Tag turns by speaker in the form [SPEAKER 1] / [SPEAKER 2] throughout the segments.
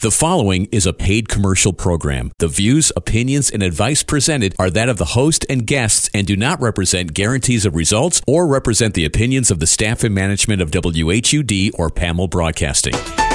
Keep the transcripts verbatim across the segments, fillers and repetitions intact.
[SPEAKER 1] The following is a paid commercial program. The views, opinions, and advice presented are that of the host and guests and do not represent guarantees of results or represent the opinions of the staff and management of W H U D or P A M L Broadcasting.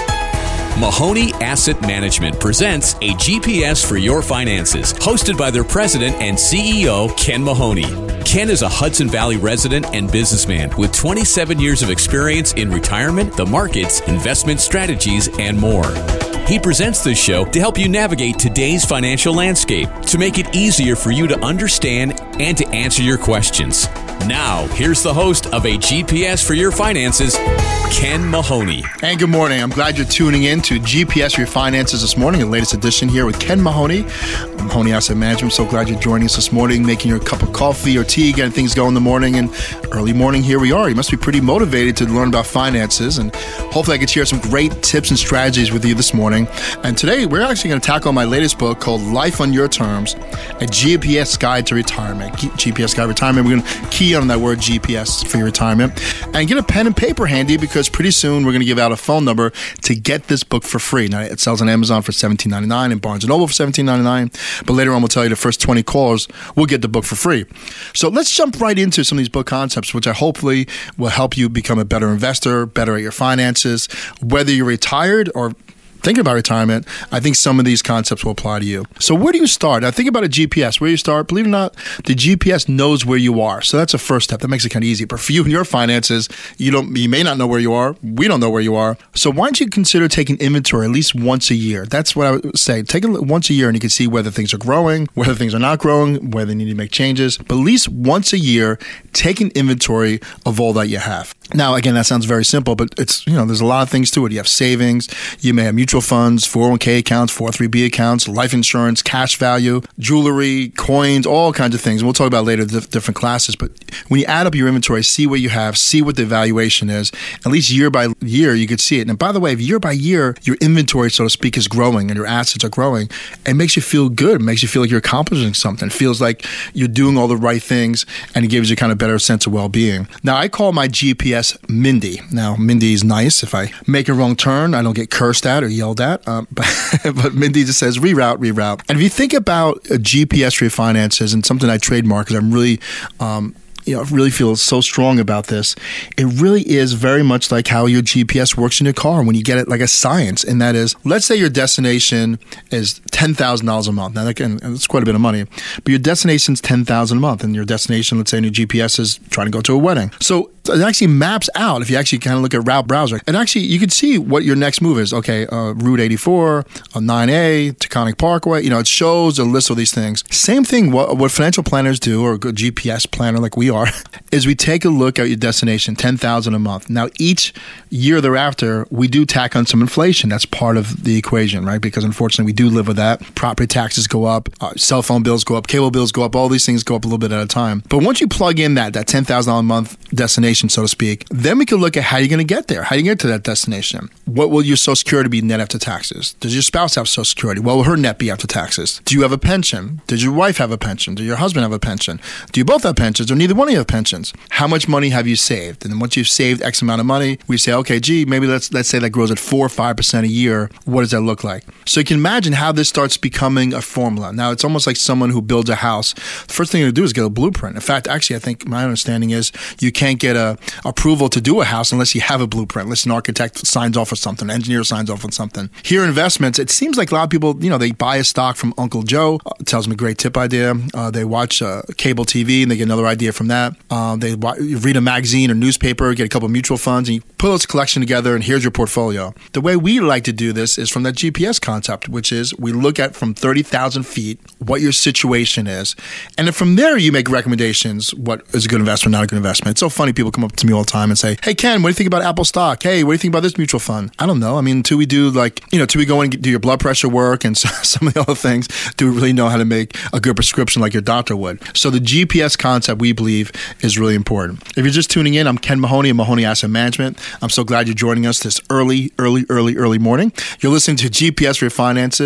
[SPEAKER 1] Mahoney Asset Management presents a G P S for your finances, hosted by their president and C E O, Ken Mahoney. Ken is a Hudson Valley resident and businessman with twenty-seven years of experience in retirement, the markets, investment strategies, and more. He presents this show to help you navigate today's financial landscape, to make it easier for you to understand and to answer your questions. Now, here's the host of A G P S for Your Finances, Ken Mahoney.
[SPEAKER 2] And good morning. I'm glad you're tuning in to G P S for Your Finances this morning, the latest edition here with Ken Mahoney, Mahoney Asset Management. So glad you're joining us this morning, making your cup of coffee or tea, getting things going in the morning. And early morning, here we are. You must be pretty motivated to learn about finances. And hopefully I can share some great tips and strategies with you this morning. And today, we're actually going to tackle my latest book called Life on Your Terms, a G P S Guide to Retirement. G P S Guide to Retirement. We're going to key on that word G P S for your retirement. And get a pen and paper handy, because pretty soon we're going to give out a phone number to get this book for free. Now, it sells on Amazon for seventeen ninety-nine and Barnes and Noble for seventeen ninety-nine. But later on, we'll tell you the first twenty callers will get the book for free. So let's jump right into some of these book concepts, which I hopefully will help you become a better investor, better at your finances, whether you're retired or thinking about retirement. I think some of these concepts will apply to you. So where do you start? Now think about a G P S. Where you start, believe it or not, the G P S knows where you are. So that's a first step. That makes it kind of easy. But for you and your finances, you don't. You may not know where you are. We don't know where you are. So why don't you consider taking inventory at least once a year? That's what I would say. Take it once a year and you can see whether things are growing, whether things are not growing, whether they need to make changes. But at least once a year, take an inventory of all that you have. Now, again, that sounds very simple, but it's, you know, there's a lot of things to it. You have savings, you may have mutual funds, four oh one k accounts, four oh three b accounts, life insurance, cash value, jewelry, coins, all kinds of things. And we'll talk about later the different classes. But when you add up your inventory, see what you have, see what the valuation is. At least year by year, you could see it. And by the way, if year by year, your inventory, so to speak, is growing and your assets are growing, it makes you feel good. It makes you feel like you're accomplishing something. It feels like you're doing all the right things, and it gives you kind of better sense of well-being. Now, I call my G P S Mindy. Now, Mindy is nice. If I make a wrong turn, I don't get cursed at or yelled at. Um, but, but Mindy just says reroute, reroute. And if you think about a G P S for your finances, and something I trademark because I'm really, um, you know, I really feel so strong about this, it really is very much like how your G P S works in your car when you get it like a science. And that is, let's say your destination is ten thousand dollars a month. Now, again, that's quite a bit of money, but your destination's ten thousand dollars a month, and your destination, let's say in your G P S, is trying to go to a wedding. So it actually maps out, if you actually kind of look at Route Browser, and actually you can see what your next move is. Okay, uh, Route eighty-four, uh, nine A, Taconic Parkway, you know, it shows a list of these things. Same thing, what, what financial planners do, or a good G P S planner like we are, is we take a look at your destination, ten thousand dollars a month. Now, each year thereafter, we do tack on some inflation. That's part of the equation, right? Because unfortunately, we do live with that. Property taxes go up, uh, cell phone bills go up, cable bills go up, all these things go up a little bit at a time. But once you plug in that, that ten thousand dollars a month destination, so to speak, then we can look at how you're going to get there. How you get to that destination. What will your Social Security be net after taxes? Does your spouse have Social Security? What will her net be after taxes? Do you have a pension? Does your wife have a pension? Does your husband have a pension? Do you both have pensions, or neither one of you have pensions? How much money have you saved? And then once you've saved X amount of money, we say, okay, gee, maybe let's let's say that grows at four or five percent a year. What does that look like? So you can imagine how this starts becoming a formula. Now, it's almost like someone who builds a house. The first thing to do is get a blueprint. In fact, actually, I think my understanding is you can't get a approval to do a house unless you have a blueprint, unless an architect signs off on something, an engineer signs off on something. Here, investments, it seems like a lot of people, you know, they buy a stock from Uncle Joe, uh, tells them a great tip idea. Uh, they watch uh, cable T V and they get another idea from that. Uh, they wa- read a magazine or newspaper, get a couple of mutual funds, and you put those collection together, and here's your portfolio. The way we like to do this is from that G P S concept, which is we look at from thirty thousand feet what your situation is. And then from there, you make recommendations, what is a good investment, not a good investment. It's so funny, people come up to me all the time and say, hey, Ken, what do you think about Apple stock? Hey, what do you think about this mutual fund? I don't know. I mean, until we do like, you know, until we go in and do your blood pressure work and some of the other things, do we really know how to make a good prescription like your doctor would? So the G P S concept, we believe, is really important. If you're just tuning in, I'm Ken Mahoney of Mahoney Asset Management. I'm so glad you're joining us this early, early, early, early morning. You're listening to G P S for Your Finances,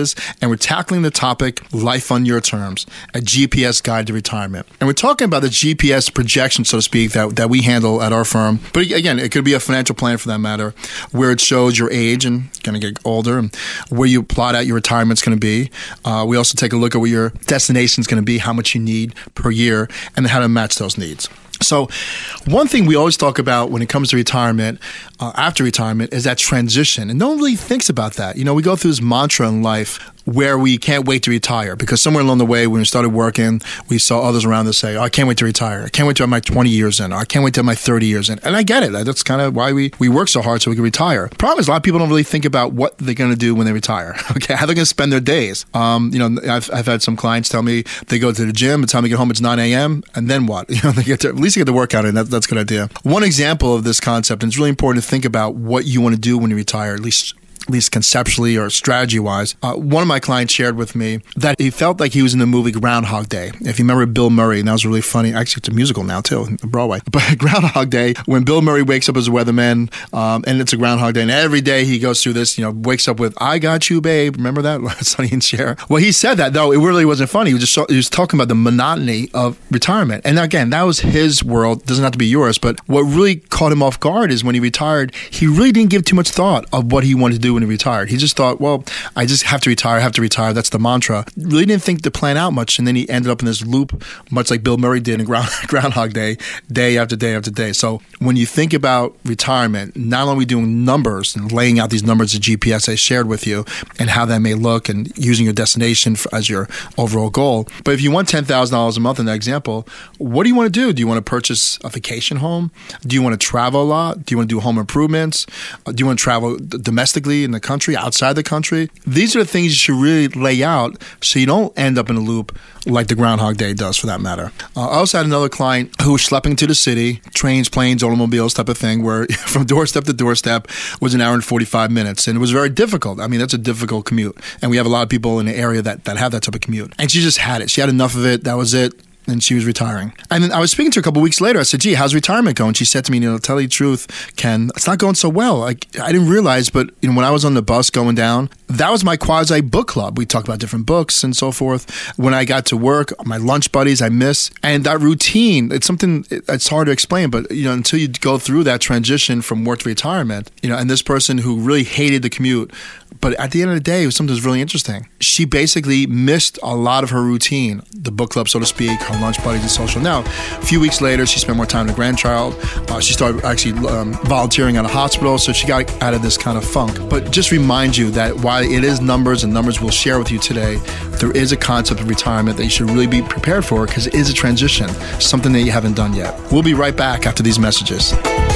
[SPEAKER 2] and we're tackling the topic, Life on Your Terms, a G P S guide to retirement. And we're talking about the G P S projection, so to speak, that, that we handle at our firm. But again, it could be a financial plan for that matter, where it shows your age and going to get older, and where you plot out your retirement's going to be. Uh, we also take a look at what your destination's going to be, how much you need per year, and how to match those needs. So one thing we always talk about when it comes to retirement, uh, after retirement, is that transition. And no one really thinks about that. You know, we go through this mantra in life where we can't wait to retire, because somewhere along the way when we started working, we saw others around us say, oh, I can't wait to retire. I can't wait to have my twenty years in. Or I can't wait to have my thirty years in. And I get it. That's kind of why we, we work so hard, so we can retire. Problem is, a lot of people don't really think about what they're going to do when they retire. Okay, how they're going to spend their days. Um, you know, I've, I've had some clients tell me they go to the gym, by the time they get home it's nine a.m. and then what? You know, they get to, at least you get the workout in. That, that's a good idea. One example of this concept, and it's really important to think about what you want to do when you retire, at least at least conceptually or strategy-wise. Uh, one of my clients shared with me that he felt like he was in the movie Groundhog Day. If you remember Bill Murray, and that was really funny. Actually, it's a musical now, too, Broadway. But Groundhog Day, when Bill Murray wakes up as a weatherman, um, and it's a Groundhog Day, and every day he goes through this, you know, wakes up with, I got you, babe. Remember that? Sonny and Cher. Well, he said that, though. It really wasn't funny. He was just he was talking about the monotony of retirement. And again, that was his world. It doesn't have to be yours. But what really caught him off guard is when he retired, he really didn't give too much thought of what he wanted to do when he retired. He just thought, well, I just have to retire, I have to retire. That's the mantra. Really didn't think to plan out much. And then he ended up in this loop, much like Bill Murray did in Ground, Groundhog Day, day after day after day. So when you think about retirement, not only are we doing numbers and laying out these numbers of G P S I shared with you and how that may look and using your destination for, as your overall goal, but if you want ten thousand dollars a month in that example, what do you want to do? Do you want to purchase a vacation home? Do you want to travel a lot? Do you want to do home improvements? Do you want to travel domestically in the country? Outside the country? These are the things you should really lay out so you don't end up in a loop like the Groundhog Day does, for that matter. Uh, I also had another client who was schlepping to the city, trains, planes, automobiles type of thing, where from doorstep to doorstep was an hour and forty-five minutes. And it was very difficult. I mean, that's a difficult commute. And we have a lot of people in the area that, that have that type of commute. And she just had it. She had enough of it. That was it. And she was retiring. And then I was speaking to her a couple of weeks later. I said, gee, how's retirement going? She said to me, you know, tell you the truth, Ken, it's not going so well. Like, I didn't realize, but you know, when I was on the bus going down, that was my quasi book club. We talked about different books and so forth. When I got to work, my lunch buddies I miss. And that routine, it's something, it's hard to explain, but you know, until you go through that transition from work to retirement, you know, and this person who really hated the commute, but at the end of the day, it was something that was really interesting. She basically missed a lot of her routine, the book club, so to speak, her lunch buddies and social. Now, a few weeks later, she spent more time with her grandchild. Uh, she started actually um, volunteering at a hospital, so she got out of this kind of funk. But just remind you that while it is numbers, and numbers we'll share with you today, there is a concept of retirement that you should really be prepared for, because it is a transition, something that you haven't done yet. We'll be right back after these messages.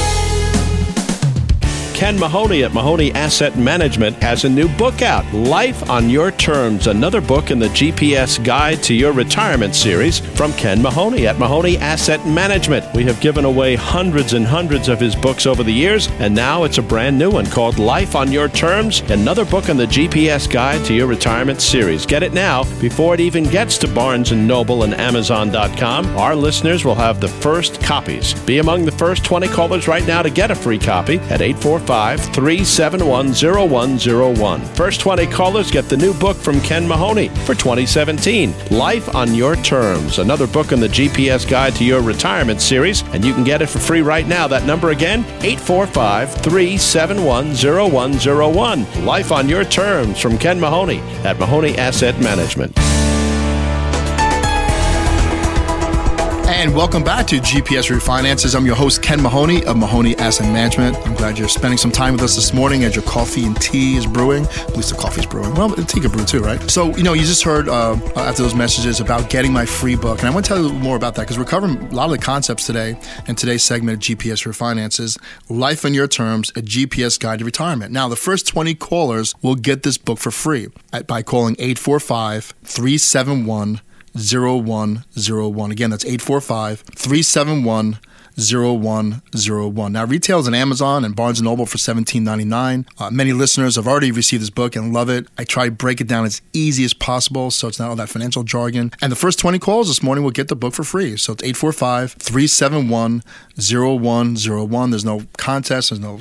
[SPEAKER 3] Ken Mahoney at Mahoney Asset Management has a new book out, Life on Your Terms, another book in the G P S Guide to Your Retirement series from Ken Mahoney at Mahoney Asset Management. We have given away hundreds and hundreds of his books over the years, and now it's a brand new one called Life on Your Terms, another book in the G P S Guide to Your Retirement series. Get it now before it even gets to Barnes and Noble and Amazon dot com. Our listeners will have the first copies. Be among the first twenty callers right now to get a free copy at eight four five, three seven one, zero one zero one. First twenty callers get the new book from Ken Mahoney for twenty seventeen, Life on Your Terms, another book in the G P S Guide to Your Retirement series, and you can get it for free right now. That number again, eight four five, three seven one, zero one zero one. Life on Your Terms from Ken Mahoney at Mahoney Asset Management.
[SPEAKER 2] And welcome back to G P S Refinances. I'm your host, Ken Mahoney of Mahoney Asset Management. I'm glad you're spending some time with us this morning as your coffee and tea is brewing. At least the coffee is brewing. Well, the tea can brew too, right? So, you know, you just heard uh, after those messages about getting my free book. And I want to tell you a little more about that, because we're covering a lot of the concepts today in today's segment of G P S Refinances, Life on Your Terms, a G P S Guide to Retirement. Now, the first twenty callers will get this book for free by calling eight four five, three seven one, zero one zero one. Again, that's eight four five, three seven one, zero one zero one. Now, retails on Amazon and Barnes and Noble for seventeen ninety-nine. Uh, many listeners have already received this book and love it. I try to break it down as easy as possible so it's not all that financial jargon. And the first twenty calls this morning will get the book for free. So it's eight four five, three seven one, zero one zero one. There's no contest. There's no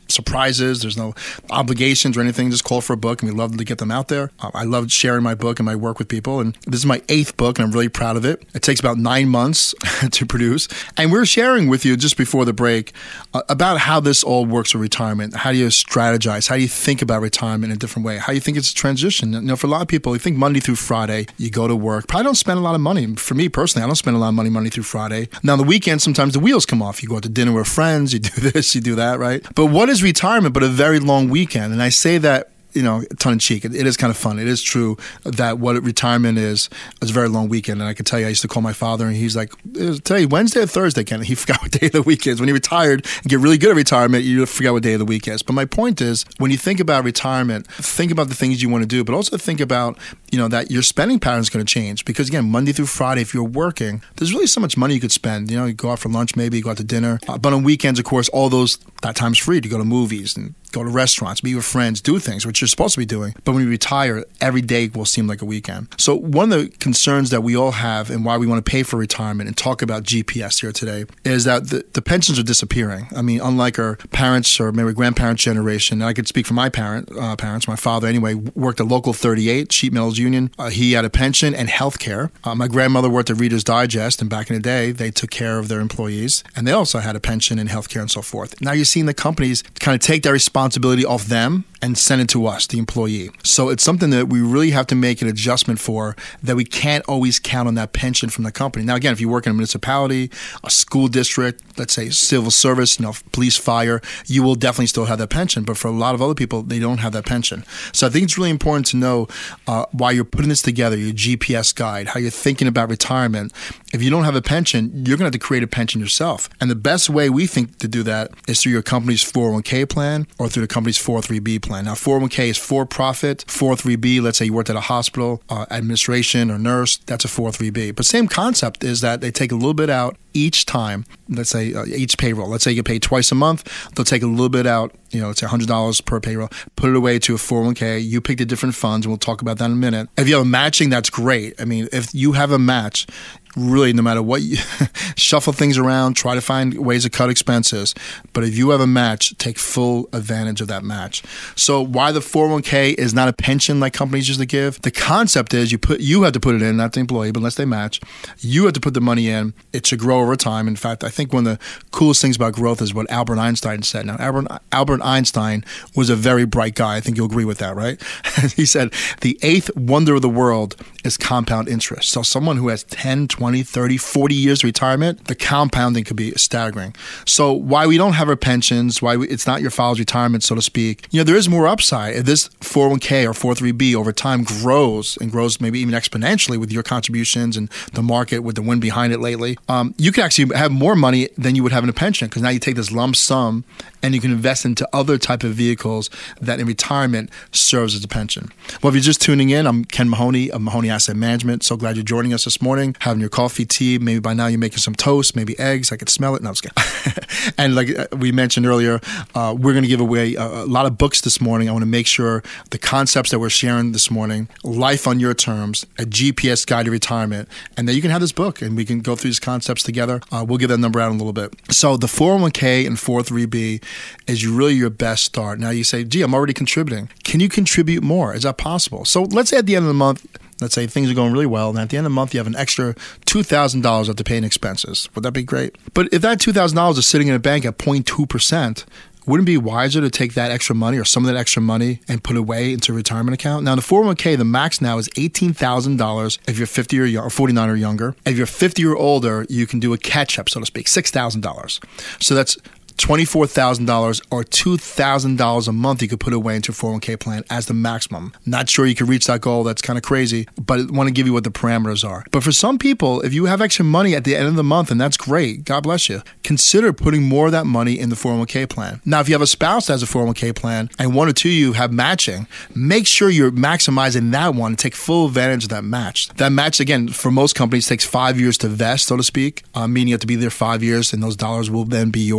[SPEAKER 2] surprises. There's no obligations or anything. Just call for a book, and we love to get them out there. Uh, I love sharing my book and my work with people, and this is my eighth book, and I'm really proud of it. It takes about nine months to produce, and we're sharing with you just before the break uh, about how this all works with retirement. How do you strategize? How do you think about retirement in a different way? How do you think it's a transition? You know, for a lot of people, you think Monday through Friday, you go to work. Probably don't spend a lot of money. For me personally, I don't spend a lot of money Monday through Friday. Now, on the weekend, sometimes the wheels come off. You go out to dinner with friends, you do this, you do that, right? But what is retirement but a very long weekend? And I say that, you know, tongue in cheek. It, it is kind of fun. It is true that what retirement is is a very long weekend. And I can tell you, I used to call my father, and he's like, "Today, Wednesday or Thursday, Ken?" He forgot what day of the week is. When he retired and get really good at retirement, you forgot what day of the week is. But my point is, when you think about retirement, think about the things you want to do, but also think about, you know, that your spending pattern is going to change. Because again, Monday through Friday, if you're working, there's really so much money you could spend. You know, you go out for lunch, maybe you go out to dinner. Uh, but on weekends, of course, all those that time's free to go to movies and go to restaurants, meet with friends, do things, which you're supposed to be doing. But when you retire, every day will seem like a weekend. So one of the concerns that we all have and why we want to pay for retirement and talk about G P S here today is that the, the pensions are disappearing. I mean, unlike our parents or maybe grandparents' generation, and I could speak for my parent, uh, parents, my father anyway, worked at Local thirty-eight, Sheet Mills Union. Uh, he had a pension and health care. Uh, my grandmother worked at Reader's Digest, and back in the day, they took care of their employees, and they also had a pension and health care and so forth. Now you're seeing the companies kind of take that responsibility off them and send it to us, the employee. So it's something that we really have to make an adjustment for, that we can't always count on that pension from the company. Now, again, if you work in a municipality, a school district, let's say civil service, you know, police, fire, you will definitely still have that pension. But for a lot of other people, they don't have that pension. So I think it's really important to know uh, why you're putting this together, your G P S guide, how you're thinking about retirement. If you don't have a pension, you're going to have to create a pension yourself. And the best way we think to do that is through your company's four oh one k plan or through the company's four oh three b plan. Now, four oh one k is for-profit. four oh three b, let's say you worked at a hospital, uh, administration or nurse, that's a four oh three b. But same concept is that they take a little bit out each time, let's say uh, each payroll. Let's say you get paid twice a month. They'll take a little bit out, you know, it's one hundred dollars per payroll, put it away to a four oh one k. You pick the different funds, and we'll talk about that in a minute. If you have a matching, that's great. I mean, if you have a match, really, no matter what, you shuffle things around, try to find ways to cut expenses. But if you have a match, take full advantage of that match. So why the four oh one k is not a pension like companies used to give? The concept is you put you have to put it in, not the employee, but unless they match, you have to put the money in. It should grow over time. In fact, I think one of the coolest things about growth is what Albert Einstein said. Now, Albert, Albert Einstein was a very bright guy. I think you'll agree with that, right? He said, the eighth wonder of the world is compound interest. So someone who has ten, twenty, thirty, forty years of retirement, the compounding could be staggering. So why we don't have our pensions, why we, it's not your father's retirement, so to speak, you know, there is more upside. If this four oh one k or four oh three b over time grows and grows maybe even exponentially with your contributions and the market with the wind behind it lately, um, you can actually have more money than you would have in a pension, because now you take this lump sum and you can invest into other type of vehicles that in retirement serves as a pension. Well, if you're just tuning in, I'm Ken Mahoney of Mahoney Asset Management. So glad you're joining us this morning, having your coffee, tea. Maybe by now you're making some toast, maybe eggs. I could smell it. No, I'm just kidding. And like we mentioned earlier, uh, we're going to give away a, a lot of books this morning. I want to make sure the concepts that we're sharing this morning, Life on Your Terms, a G P S Guide to Retirement, and that you can have this book and we can go through these concepts together. Uh, we'll give that number out in a little bit. So the four oh one k and four oh three b is really your best start. Now you say, gee, I'm already contributing. Can you contribute more? Is that possible? So let's say at the end of the month, let's say things are going really well, and at the end of the month, you have an extra two thousand dollars to pay in expenses. Would that be great? But if that two thousand dollars is sitting in a bank at zero point two percent, wouldn't it be wiser to take that extra money or some of that extra money and put it away into a retirement account? Now, in the four oh one k, the max now is eighteen thousand dollars if you're fifty or, young, or forty-nine or younger. If you're fifty or older, you can do a catch-up, so to speak, six thousand dollars. So that's twenty-four thousand dollars or two thousand dollars a month you could put away into a four oh one k plan as the maximum. Not sure you could reach that goal. That's kind of crazy, but I want to give you what the parameters are. But for some people, if you have extra money at the end of the month, and that's great, God bless you, consider putting more of that money in the four oh one k plan. Now, if you have a spouse that has a four oh one k plan and one or two of you have matching, make sure you're maximizing that one and take full advantage of that match. That match, again, for most companies takes five years to vest, so to speak, uh, meaning you have to be there five years and those dollars will then be yours.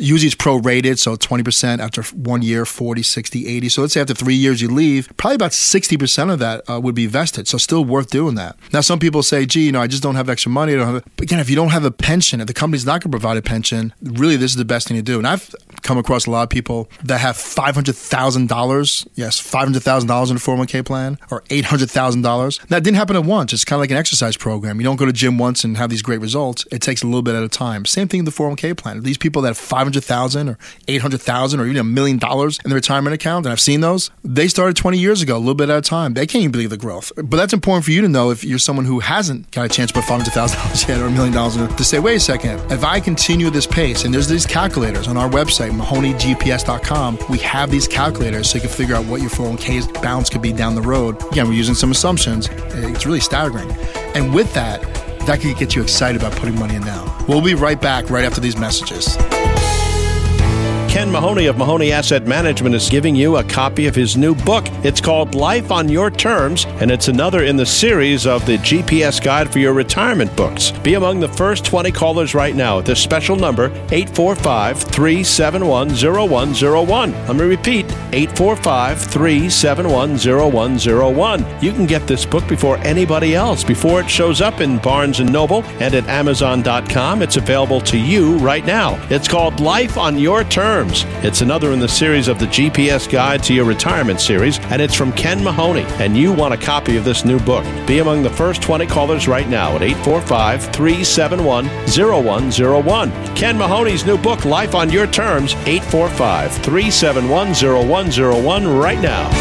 [SPEAKER 2] usually it's prorated, so twenty percent after one year, forty, sixty, eighty. So let's say after three years you leave, probably about sixty percent of that uh, would be vested. So still worth doing that. Now, some people say, gee, you know, I just don't have extra money. I don't have a... But again, if you don't have a pension, if the company's not going to provide a pension, really this is the best thing to do. And I've come across a lot of people that have five hundred thousand dollars, yes, five hundred thousand dollars in a four oh one k plan, or eight hundred thousand dollars. That didn't happen at once. It's kind of like an exercise program. You don't go to gym once and have these great results. It takes a little bit at a time. Same thing in the four oh one k plan. These people that have five hundred thousand dollars or eight hundred thousand dollars or even a million dollars in their retirement account, and I've seen those, they started twenty years ago, a little bit at a time. They can't even believe the growth. But that's important for you to know if you're someone who hasn't got a chance to put five hundred thousand dollars yet or a million dollars in it, to say, wait a second, if I continue this pace, and there's these calculators on our website, mahoney g p s dot com, we have these calculators so you can figure out what your four oh one k's balance could be down the road. Again, we're using some assumptions. It's really staggering. And with that, that could get you excited about putting money in now. We'll be right back right after these messages.
[SPEAKER 3] Ken Mahoney of Mahoney Asset Management is giving you a copy of his new book. It's called Life on Your Terms, and it's another in the series of the G P S Guide for Your Retirement books. Be among the first twenty callers right now at this special number, eight four five, three seven one, zero one zero one. Let me repeat, eight four five, three seven one, zero one zero one. You can get this book before anybody else, before it shows up in Barnes and Noble and at amazon dot com. It's available to you right now. It's called Life on Your Terms. It's another in the series of the G P S Guide to Your Retirement series, and it's from Ken Mahoney, and you want a copy of this new book. Be among the first twenty callers right now at eight four five, three seven one, zero one zero one. Ken Mahoney's new book, Life on Your Terms, eight four five, three seven one, zero one zero one right now.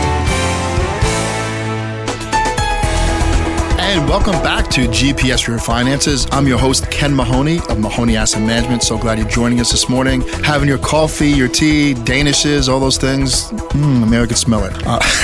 [SPEAKER 2] And welcome back to G P S for Your Finances. I'm your host, Ken Mahoney of Mahoney Asset Management. So glad you're joining us this morning. Having your coffee, your tea, Danishes, all those things. Mmm, America can smell it.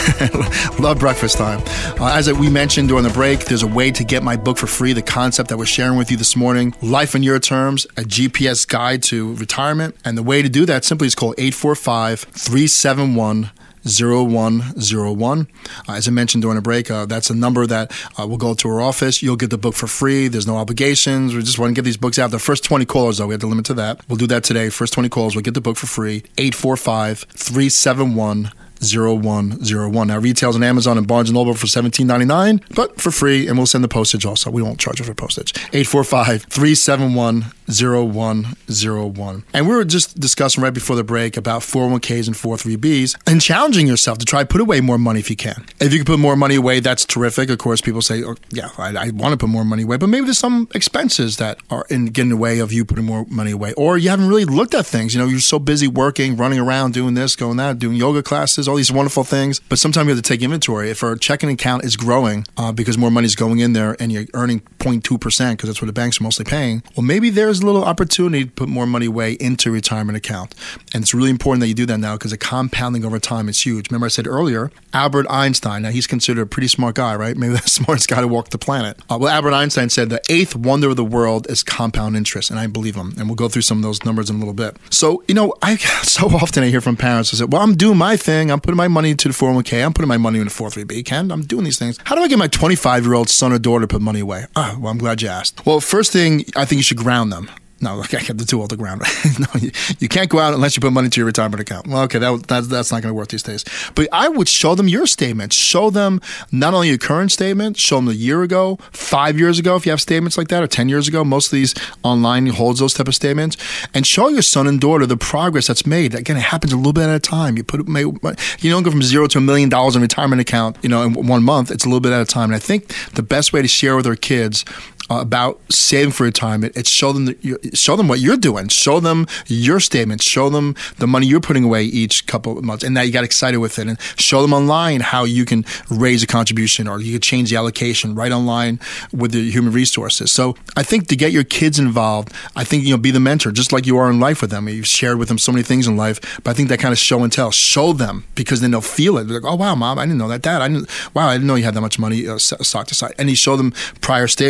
[SPEAKER 2] Uh, love breakfast time. Uh, as we mentioned during the break, there's a way to get my book for free, the concept that we're sharing with you this morning, Life on Your Terms, a G P S guide to retirement. And the way to do that simply is call eight four five, three seven one, zero one zero one. Uh, as I mentioned during the break, uh, that's a number that uh, will go to our office. You'll get the book for free. There's no obligations. We just want to get these books out. The first twenty callers, though, we have to limit to that. We'll do that today. First twenty calls, we'll get the book for free. eight four five, three seven one, zero one zero one. Now, retails on Amazon and Barnes and Noble for seventeen ninety-nine, but for free, and we'll send the postage also. We won't charge you for postage. eight four five, three seven one, zero one zero one. And we were just discussing right before the break about four oh one k's and four oh three b's and challenging yourself to try to put away more money if you can. If you can put more money away, that's terrific. Of course, people say, oh, yeah, I, I want to put more money away, but maybe there's some expenses that are in getting in the way of you putting more money away, or you haven't really looked at things. You know, you're so busy working, running around, doing this, going that, doing yoga classes, all these wonderful things, but sometimes you have to take inventory. If our checking account is growing uh, because more money is going in there and you're earning zero point two percent because that's what the banks are mostly paying, well, maybe there's a little opportunity to put more money away into a retirement account. And it's really important that you do that now because the compounding over time is huge. Remember I said earlier, Albert Einstein, now he's considered a pretty smart guy, right? Maybe the smartest guy to walk the planet. Uh, well, Albert Einstein said the eighth wonder of the world is compound interest, and I believe him. And we'll go through some of those numbers in a little bit. So, you know, I so often I hear from parents who say, well, I'm doing my thing. I'm putting my money into the four oh one k. I'm putting my money in the four oh three b. Ken, I'm doing these things. How do I get my twenty-five-year-old son or daughter to put money away? Oh, well, I'm glad you asked. Well, first thing, I think you should ground them. No, I kept the two off the ground. No, you, you can't go out unless you put money to your retirement account. Well, okay, that, that, that's not going to work these days. But I would show them your statements. Show them not only your current statement, show them a year ago, five years ago, if you have statements like that, or ten years ago. Most of these online holds those type of statements. And show your son and daughter the progress that's made. Again, it happens a little bit at a time. You put you don't go from zero to a million dollars in a retirement account, you know, in one month. It's a little bit at a time. And I think the best way to share with our kids Uh, about saving for retirement, it's show them that you, show them what you're doing, show them your statements, show them the money you're putting away each couple of months, and now you got excited with it, and show them online how you can raise a contribution or you can change the allocation right online with the human resources. So I think to get your kids involved, I think, you know, be the mentor, just like you are in life with them. You've shared with them so many things in life, but I think that kind of show and tell, show them, because then they'll feel it. They're like, oh wow, mom, I didn't know that. Dad, I didn't. Wow, I didn't know you had that much money uh, stock to side. And you show them prior statements. So again,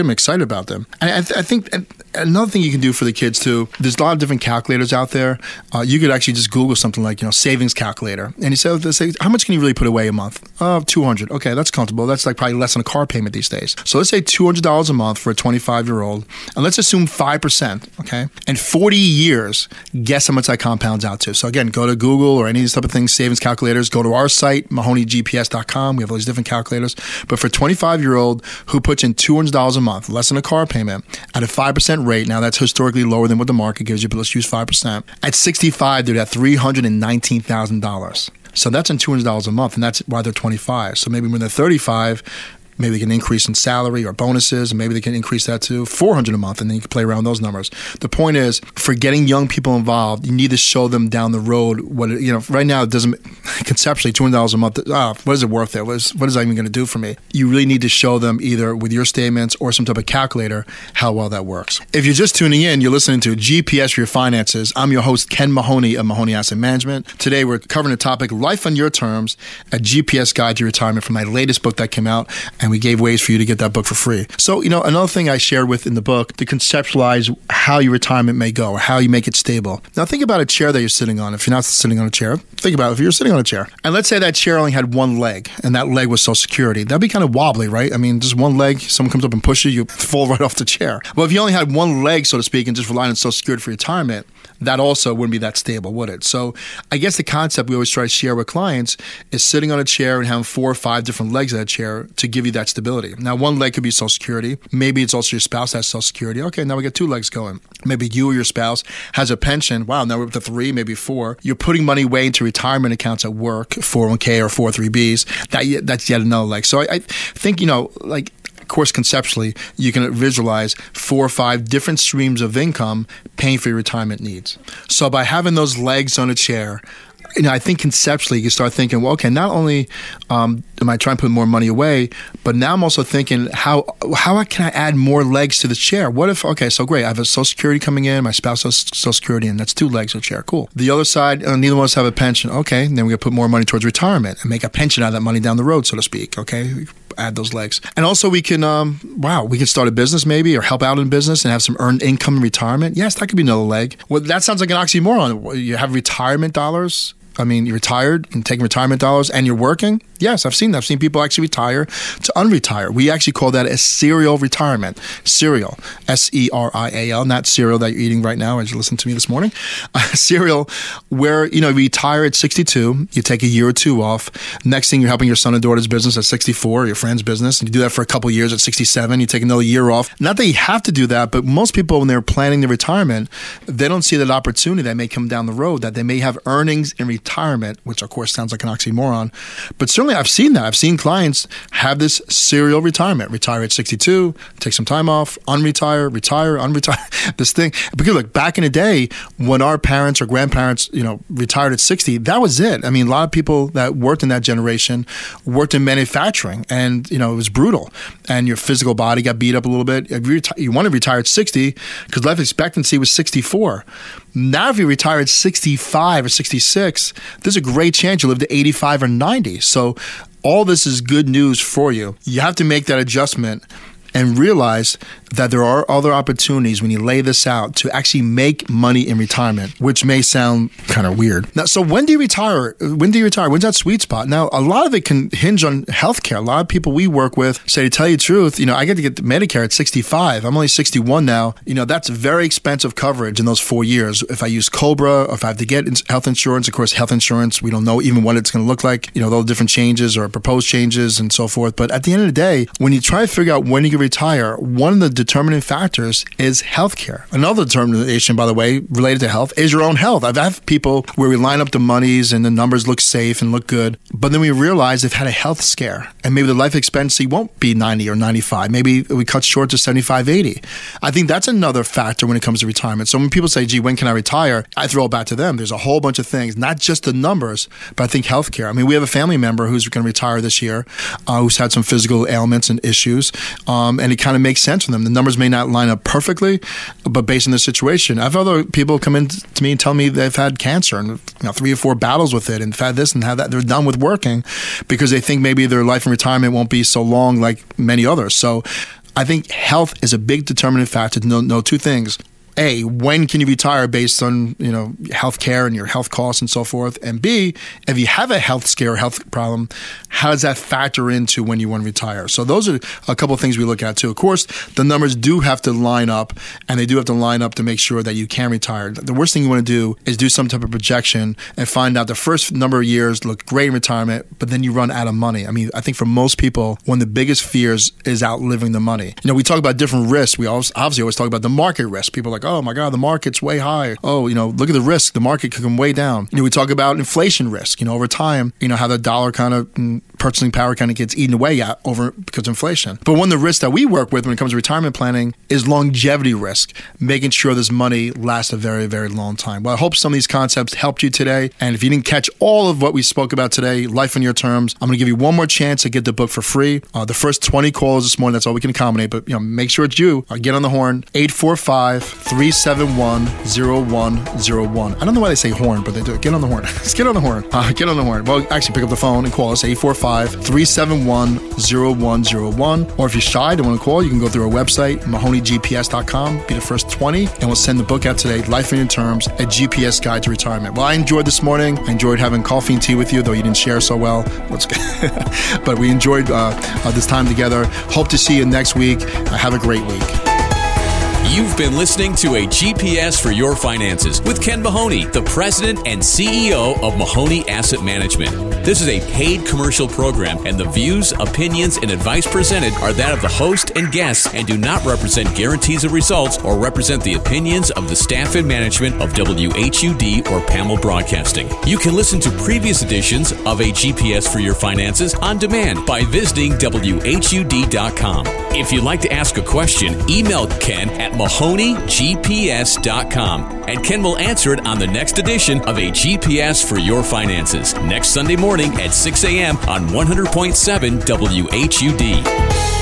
[SPEAKER 2] them, excited about them. And I, th- I think another thing you can do for the kids too, there's a lot of different calculators out there. Uh, you could actually just Google something like, you know, savings calculator. And you say, they say, how much can you really put away a month? Uh, two hundred. Okay, that's comfortable. That's like probably less than a car payment these days. So let's say two hundred dollars a month for a twenty-five-year-old. And let's assume five percent, okay? And forty years, guess how much that compounds out to. So again, go to Google or any of these type of things, savings calculators. Go to our site, mahoney g p s dot com. We have all these different calculators. But for a twenty-five-year-old who puts in two hundred dollars a month, less than a car payment, at a five percent rate, now that's historically lower than what the market gives you, but let's use five percent. At sixty-five, they're at three hundred nineteen thousand dollars. So that's in two hundred dollars a month, and that's why they're twenty-five. So maybe when they're thirty-five, maybe they can increase in salary or bonuses, and maybe they can increase that to four hundred dollars a month, and then you can play around those numbers. The point is, for getting young people involved, you need to show them down the road what, it, you know, right now it doesn't, conceptually, two hundred dollars a month, oh, what is it worth there? What is, what is that even going to do for me? You really need to show them either with your statements or some type of calculator how well that works. If you're just tuning in, you're listening to G P S for Your Finances. I'm your host, Ken Mahoney of Mahoney Asset Management. Today, we're covering the topic, Life on Your Terms, a G P S Guide to Retirement from my latest book that came out, and we gave ways for you to get that book for free. So, you know, another thing I shared with in the book, to conceptualize how your retirement may go or how you make it stable. Now, think about a chair that you're sitting on. If you're not sitting on a chair, think about it. If you're sitting on a chair, and let's say that chair only had one leg, and that leg was Social Security, that'd be kind of wobbly, right? I mean, just one leg, someone comes up and pushes you, you fall right off the chair. Well, if you only had one leg, so to speak, and just relied on Social Security for retirement, that also wouldn't be that stable, would it? So I guess the concept we always try to share with clients is sitting on a chair and having four or five different legs of that chair to give you that stability. Now, one leg could be Social Security. Maybe it's also your spouse has Social Security. Okay, now we got two legs going. Maybe you or your spouse has a pension. Wow, now we're up to three, maybe four. You're putting money away into retirement accounts at work, four oh one k or four oh three b's. That, that's yet another leg. So I, I think, you know, like, of course, conceptually, you can visualize four or five different streams of income paying for your retirement needs. So by having those legs on a chair, you know, I think conceptually you can start thinking, well, okay, not only um, am I trying to put more money away, but now I'm also thinking, how how can I add more legs to the chair? What if, okay, so great, I have a Social Security coming in, my spouse has Social Security, and that's two legs of a chair, cool. The other side, uh, neither one of us have a pension, okay, then we're going to put more money towards retirement and make a pension out of that money down the road, so to speak, okay? Add those legs. And also we can, um, wow, we can start a business maybe or help out in business and have some earned income in retirement. Yes, that could be another leg. Well, that sounds like an oxymoron. You have retirement dollars. I mean, you're retired and taking retirement dollars and you're working. Yes, I've seen that. I've seen people actually retire to unretire. We actually call that a serial retirement. Serial, S E R I A L, not cereal that you're eating right now as you listen to me this morning. Uh, serial, where, you know, you retire at sixty-two, you take a year or two off. Next thing, you're helping your son and daughter's business at sixty-four, your friend's business, and you do that for a couple of years at sixty-seven, you take another year off. Not that you have to do that, but most people, when they're planning their retirement, they don't see that opportunity that may come down the road, that they may have earnings in retirement, which of course sounds like an oxymoron. But certainly I've seen that. I've seen clients have this serial retirement, retire at sixty-two, take some time off, unretire, retire, unretire, this thing. Because look, back in the day, when our parents or grandparents, you know, retired at sixty, that was it. I mean, a lot of people that worked in that generation worked in manufacturing, and, you know, it was brutal. And your physical body got beat up a little bit. If you, reti- you want to retire at sixty, because life expectancy was sixty-four. Now, if you retire at sixty-five or sixty-six, there's a great chance you live to eighty-five or ninety. So all this is good news for you. You have to make that adjustment and realize that there are other opportunities when you lay this out to actually make money in retirement, which may sound kind of weird. Now, so when do you retire? When do you retire? When's that sweet spot? Now, a lot of it can hinge on healthcare. A lot of people we work with say, to tell you the truth, you know, I get to get Medicare at sixty-five. I'm only sixty-one now. You know, that's very expensive coverage in those four years. If I use COBRA, or if I have to get health insurance, of course, health insurance, we don't know even what it's going to look like, you know, all the different changes or proposed changes and so forth. But at the end of the day, when you try to figure out when you can retire, one of the determining factors is healthcare. Another determination, by the way, related to health is your own health. I've had people where we line up the monies and the numbers look safe and look good, but then we realize they've had a health scare and maybe the life expectancy won't be ninety or ninety-five. Maybe we cut short to seventy-five, eighty. I think that's another factor when it comes to retirement. So when people say, gee, when can I retire? I throw it back to them. There's a whole bunch of things, not just the numbers, but I think healthcare. I mean, we have a family member who's going to retire this year, uh, who's had some physical ailments and issues, um, and it kind of makes sense for them. The numbers may not line up perfectly, but based on the situation. I've had other people come in to me and tell me they've had cancer and, you know, three or four battles with it and had this and had that. They're done with working because they think maybe their life in retirement won't be so long like many others. So I think health is a big determinant factor to know, know two things. A, when can you retire based on, you know, health care and your health costs and so forth? And B, if you have a health scare or health problem, how does that factor into when you want to retire? So those are a couple of things we look at too. Of course, the numbers do have to line up, and they do have to line up to make sure that you can retire. The worst thing you want to do is do some type of projection and find out the first number of years look great in retirement, but then you run out of money. I mean, I think for most people, one of the biggest fears is outliving the money. You know, we talk about different risks. We always, obviously always talk about the market risk. People are like, oh my God, the market's way high. Oh, you know, look at the risk. The market could come way down. You know, we talk about inflation risk, you know, over time, you know, how the dollar kind of mm, purchasing power kind of gets eaten away at over because of inflation. But one of the risks that we work with when it comes to retirement planning is longevity risk, making sure this money lasts a very, very long time. Well, I hope some of these concepts helped you today. And if you didn't catch all of what we spoke about today, Life on Your Terms, I'm going to give you one more chance to get the book for free. Uh, the first twenty calls this morning, that's all we can accommodate. But, you know, make sure it's you. Uh, get on the horn, eight four five, three seven one, zero one zero one. I don't know why they say horn, but they do. Get on the horn. Let's get on the horn. Uh, get on the horn. Well, actually, pick up the phone and call us, eight four five, three seven one, zero one zero one. Or if you're shy, don't want to call, you can go through our website, mahoney g p s dot com. Be the first twenty, and we'll send the book out today, Life on Your Terms, a G P S Guide to Retirement. Well, I enjoyed this morning. I enjoyed having coffee and tea with you, though you didn't share so well. Let's but we enjoyed uh, uh, this time together. Hope to see you next week. Uh, have a great week.
[SPEAKER 1] You've been listening to a G P S for Your Finances with Ken Mahoney, the president and C E O of Mahoney Asset Management. This is a paid commercial program, and the views, opinions, and advice presented are that of the host and guests and do not represent guarantees of results or represent the opinions of the staff and management of W H U D or P A M L Broadcasting. You can listen to previous editions of a G P S for Your Finances on demand by visiting W H U D dot com. If you'd like to ask a question, email Ken at mahoney g p s dot com, and Ken will answer it on the next edition of a G P S for Your Finances next Sunday morning at six a.m. on one hundred point seven W H U D.